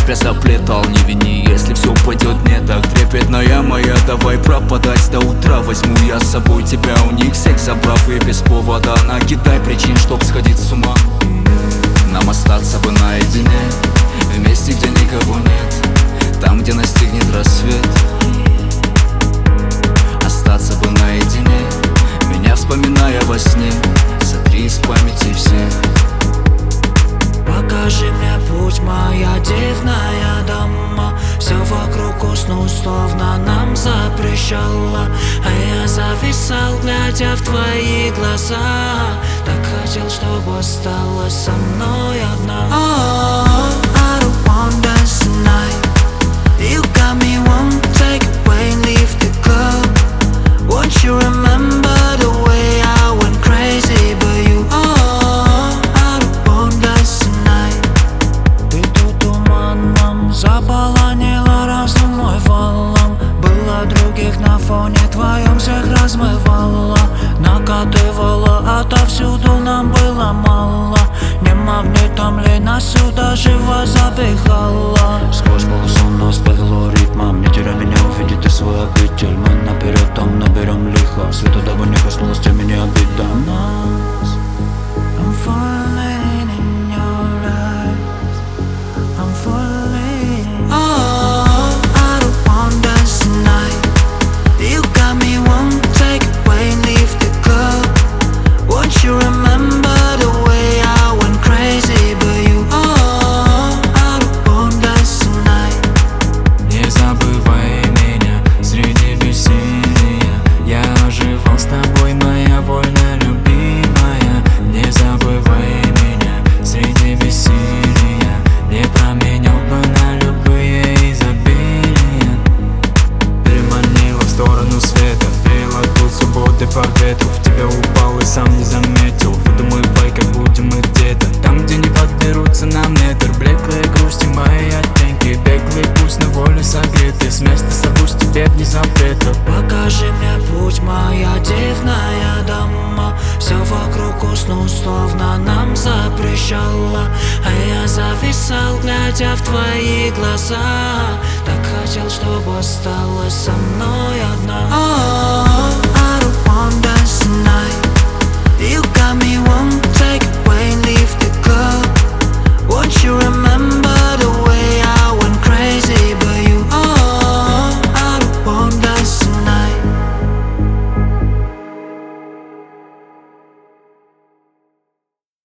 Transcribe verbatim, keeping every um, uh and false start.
тебя заплетал, не вини, если все пойдет не так. Трепетная моя, давай пропадать до утра. Возьму я с собой тебя, у них всех забрав. И без повода накидай причин, чтоб сходить с ума. Нам остаться бы наедине, в месте, где никого нет, там, где настигнет рассвет. Остаться бы наедине, меня вспоминая во сне, сотри из памяти все. Покажи мне путь, моя дивная дама. Все вокруг уснул, словно нам запрещала. А я зависал, глядя в твои глаза. Так хотел, чтобы осталась со мной одна. Oh, I don't want dance tonight. You got me, won't take away, leave the club. Won't you remember the way I went crazy, but you? Oh, I don't want dance tonight. Ты тут туманом заполонила разум мой валом. Было других на фоне твоем, всех размывала, накатывала отовсюду, нам было мало. Не магнитом ли нас сюда живо запихала? Сквозь полусон нас повело ритмом. Не теряй меня, увиди ты свой обитель. Мы наперед там наберем лихо. Света дабы не коснулась теми не обида нас. I'm falling in your eyes. I'm falling. Oh, I don't want dance tonight. You got me, won't take away, leave the club. Won't you remember the way I went crazy, but you? Oh, I don't want dance tonight. Не забывай меня среди веселья. Я оживал с тобой, моя вольно любимая. Не забывай меня среди веселья. Не променял бы на любые изобилия. Переманила в сторону света, веяло тут свободы по ветру. В тебя упал и сам не заметил. Выдумывай, как будем мы где-то там, где не подберутся на метр. Блеклые грусти, мои оттенки, беглый пульс на воле согретый. С места сорвусь тебе вне запрета. Покажи мне путь, моя дивная дама. Все вокруг уснул, словно нам запрещала. А я зависал, глядя в твои глаза. Так хотел, чтобы осталась со мной одна.